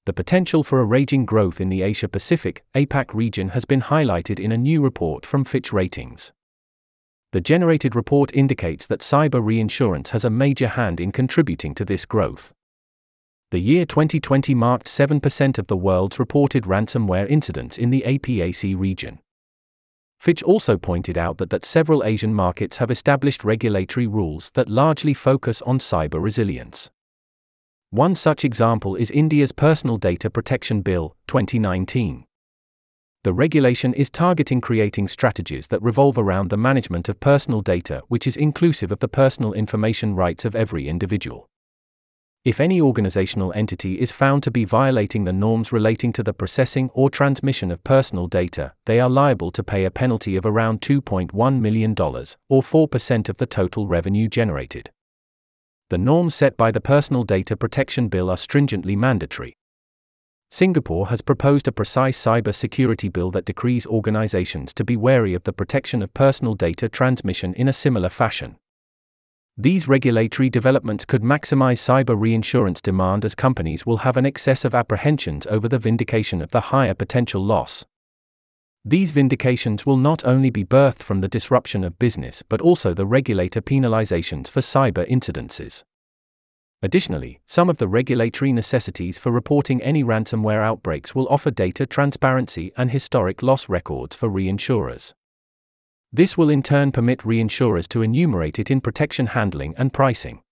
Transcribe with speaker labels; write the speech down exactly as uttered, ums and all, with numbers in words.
Speaker 1: The potential for a raging growth in the Asia-Pacific (A PAC) region has been highlighted in a new report from Fitch Ratings. The generated report indicates that cyber reinsurance has a major hand in contributing to this growth. The year twenty twenty marked seven percent of the world's reported ransomware incidents in the A PAC region. Fitch also pointed out that, that several Asian markets have established regulatory rules that largely focus on cyber resilience. One such example is India's Personal Data Protection Bill, twenty nineteen. The regulation is targeting creating strategies that revolve around the management of personal data, which is inclusive of the personal information rights of every individual. If any organizational entity is found to be violating the norms relating to the processing or transmission of personal data, they are liable to pay a penalty of around two point one million dollars, or four percent of the total revenue generated. The norms set by the Personal Data Protection Bill are stringently mandatory. Singapore has proposed a precise cyber security bill that decrees organizations to be wary of the protection of personal data transmission in a similar fashion. These regulatory developments could maximize cyber reinsurance demand, as companies will have an excess of apprehensions over the vindication of the higher potential loss. These vindications will not only be birthed from the disruption of business but also the regulator penalizations for cyber incidences. Additionally, some of the regulatory necessities for reporting any ransomware outbreaks will offer data transparency and historic loss records for reinsurers. This will in turn permit reinsurers to enumerate it in protection handling and pricing.